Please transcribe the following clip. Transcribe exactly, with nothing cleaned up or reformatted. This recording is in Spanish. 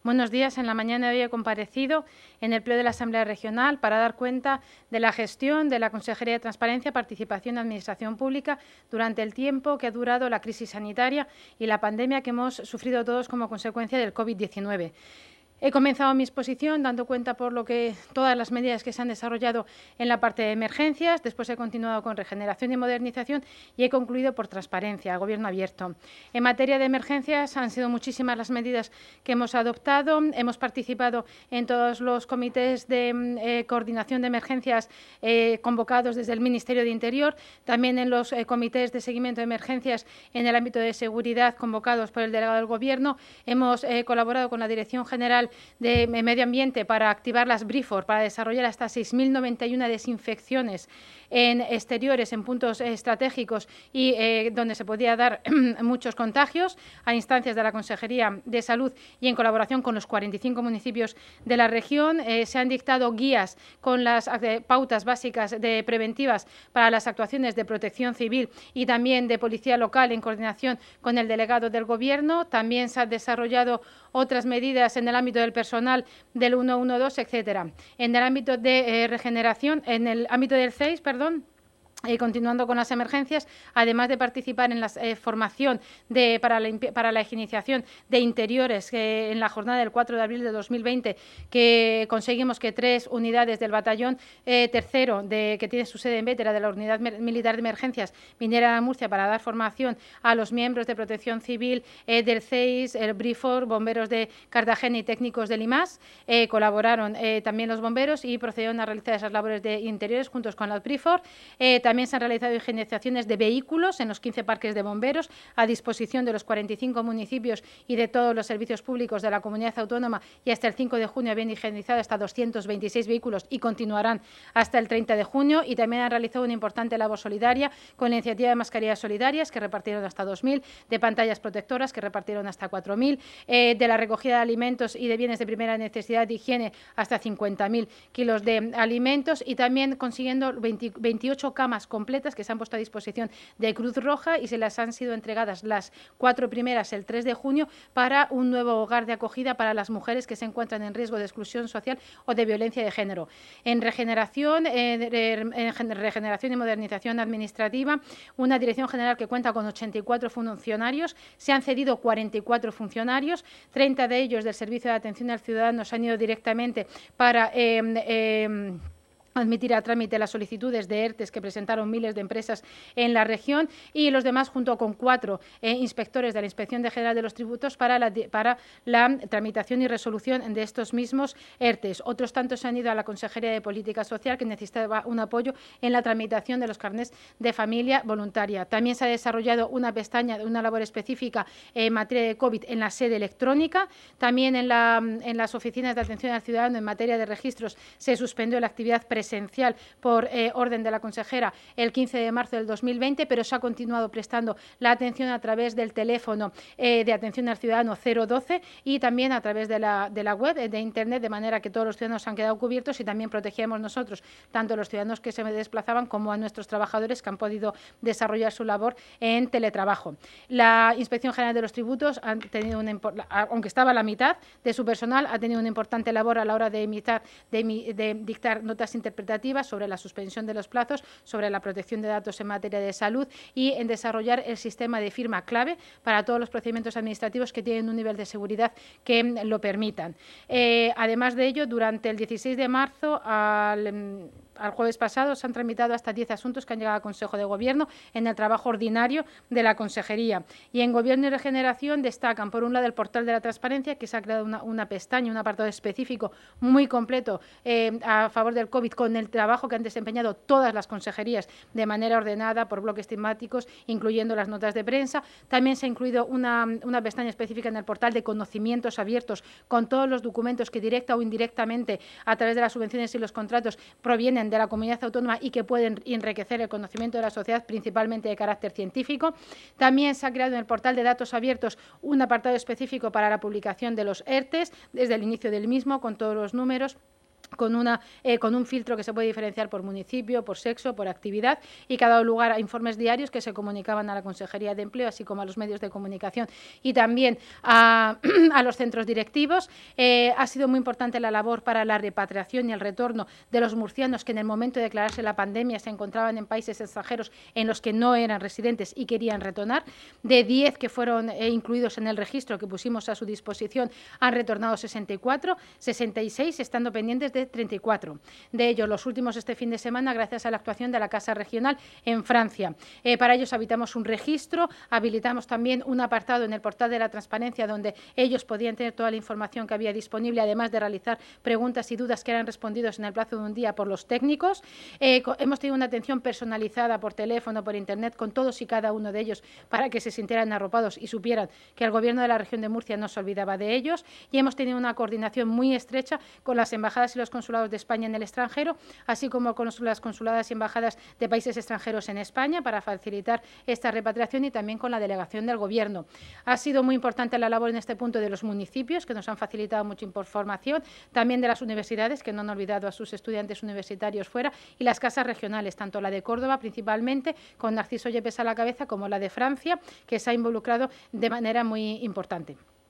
Buenos días. En la mañana de hoy he comparecido en el Pleno de la Asamblea Regional para dar cuenta de la gestión de la Consejería de Transparencia, Participación y Administración Pública durante el tiempo que ha durado la crisis sanitaria y la pandemia que hemos sufrido todos como consecuencia del COVID diecinueve. He comenzado mi exposición dando cuenta por lo que todas las medidas que se han desarrollado en la parte de emergencias, después he continuado con regeneración y modernización y he concluido por transparencia, gobierno abierto. En materia de emergencias han sido muchísimas las medidas que hemos adoptado, hemos participado en todos los comités de eh, coordinación de emergencias eh, convocados desde el Ministerio de Interior, también en los eh, comités de seguimiento de emergencias en el ámbito de seguridad convocados por el delegado del Gobierno, hemos eh, colaborado con la Dirección General de Medio Ambiente para activar las BRIFOR, para desarrollar hasta seis mil noventa y una desinfecciones en exteriores, en puntos estratégicos y eh, donde se podía dar muchos contagios, a instancias de la Consejería de Salud y en colaboración con los cuarenta y cinco municipios de la región. Eh, se han dictado guías con las eh, pautas básicas de preventivas para las actuaciones de protección civil y también de policía local en coordinación con el delegado del Gobierno. También se han desarrollado otras medidas en el ámbito del personal del ciento doce, etcétera. En el ámbito de eh, regeneración, en el ámbito del C E I S, perdón, Eh, continuando con las emergencias, además de participar en la eh, formación de, para, la, para la higienización de interiores eh, en la jornada del cuatro de abril de dos mil veinte, que conseguimos que tres unidades del batallón eh, tercero, de, que tiene su sede en Bétera, de la Unidad Militar de Emergencias, vinieran a Murcia para dar formación a los miembros de Protección Civil eh, del C E I S, el BRIFOR, bomberos de Cartagena y técnicos del I M A S. Eh, colaboraron eh, también los bomberos y procedieron a realizar esas labores de interiores juntos con los BRIFOR. Eh, También se han realizado higienizaciones de vehículos en los quince parques de bomberos a disposición de los cuarenta y cinco municipios y de todos los servicios públicos de la comunidad autónoma, y hasta el cinco de junio habían higienizado hasta doscientos veintiséis vehículos y continuarán hasta el treinta de junio. Y también han realizado una importante labor solidaria con la iniciativa de mascarillas solidarias, que repartieron hasta dos mil, de pantallas protectoras, que repartieron hasta cuatro mil, eh, de la recogida de alimentos y de bienes de primera necesidad de higiene hasta cincuenta mil kilos de alimentos, y también consiguiendo veinte, veintiocho camas completas que se han puesto a disposición de Cruz Roja, y se les han sido entregadas las cuatro primeras el tres de junio para un nuevo hogar de acogida para las mujeres que se encuentran en riesgo de exclusión social o de violencia de género. En regeneración, eh, en regeneración y modernización administrativa, una dirección general que cuenta con ochenta y cuatro funcionarios, se han cedido cuarenta y cuatro funcionarios, treinta de ellos del Servicio de Atención al Ciudadano se han ido directamente para eh, eh, admitir a trámite las solicitudes de ERTES que presentaron miles de empresas en la región, y los demás, junto con cuatro eh, inspectores de la Inspección General de los Tributos, para la, para la tramitación y resolución de estos mismos ERTES. Otros tantos se han ido a la Consejería de Política Social, que necesitaba un apoyo en la tramitación de los carnés de familia voluntaria. También se ha desarrollado una pestaña de una labor específica en materia de COVID en la sede electrónica. También en, la, en las oficinas de atención al ciudadano, en materia de registros, se suspendió la actividad presencial esencial por eh, orden de la consejera el quince de marzo del dos mil veinte, pero se ha continuado prestando la atención a través del teléfono eh, de atención al ciudadano cero doce y también a través de la, de la web, de internet, de manera que todos los ciudadanos han quedado cubiertos, y también protegíamos nosotros tanto a los ciudadanos que se desplazaban como a nuestros trabajadores que han podido desarrollar su labor en teletrabajo. La Inspección General de los Tributos, ha tenido una, aunque estaba a la mitad de su personal, ha tenido una importante labor a la hora de, imitar, de, de dictar notas interpretativas sobre la suspensión de los plazos, sobre la protección de datos en materia de salud y en desarrollar el sistema de firma clave para todos los procedimientos administrativos que tienen un nivel de seguridad que lo permitan. Eh, además de ello, durante el dieciséis de marzo al... Al jueves pasado se han tramitado hasta diez asuntos que han llegado al Consejo de Gobierno en el trabajo ordinario de la Consejería. Y en Gobierno y Regeneración destacan, por un lado, el portal de la transparencia, que se ha creado una, una pestaña, un apartado específico muy completo eh, a favor del COVID, con el trabajo que han desempeñado todas las consejerías de manera ordenada por bloques temáticos, incluyendo las notas de prensa. También se ha incluido una, una pestaña específica en el portal de conocimientos abiertos, con todos los documentos que directa o indirectamente, a través de las subvenciones y los contratos, provienen de la comunidad autónoma y que pueden enriquecer el conocimiento de la sociedad, principalmente de carácter científico. También se ha creado en el portal de datos abiertos un apartado específico para la publicación de los ERTES desde el inicio del mismo, con todos los números Con, una, eh, con un filtro que se puede diferenciar por municipio, por sexo, por actividad, y que ha dado lugar a informes diarios que se comunicaban a la Consejería de Empleo, así como a los medios de comunicación y también a, a los centros directivos. Eh, ha sido muy importante la labor para la repatriación y el retorno de los murcianos que en el momento de declararse la pandemia se encontraban en países extranjeros en los que no eran residentes y querían retornar. De diez que fueron eh, incluidos en el registro que pusimos a su disposición, han retornado sesenta y cuatro, sesenta y seis estando pendientes de treinta y cuatro. De ellos, los últimos este fin de semana, gracias a la actuación de la Casa Regional en Francia. Eh, para ellos habilitamos un registro, habilitamos también un apartado en el portal de la transparencia donde ellos podían tener toda la información que había disponible, además de realizar preguntas y dudas que eran respondidas en el plazo de un día por los técnicos. Eh, hemos tenido una atención personalizada por teléfono, por internet, con todos y cada uno de ellos para que se sintieran arropados y supieran que el Gobierno de la región de Murcia no se olvidaba de ellos. Y hemos tenido una coordinación muy estrecha con las embajadas y los consulados de España en el extranjero, así como con las consuladas y embajadas de países extranjeros en España para facilitar esta repatriación y también con la delegación del Gobierno. Ha sido muy importante la labor en este punto de los municipios, que nos han facilitado mucha información, también de las universidades, que no han olvidado a sus estudiantes universitarios fuera, y las casas regionales, tanto la de Córdoba principalmente, con Narciso Yepes a la cabeza, como la de Francia, que se ha involucrado de manera muy importante.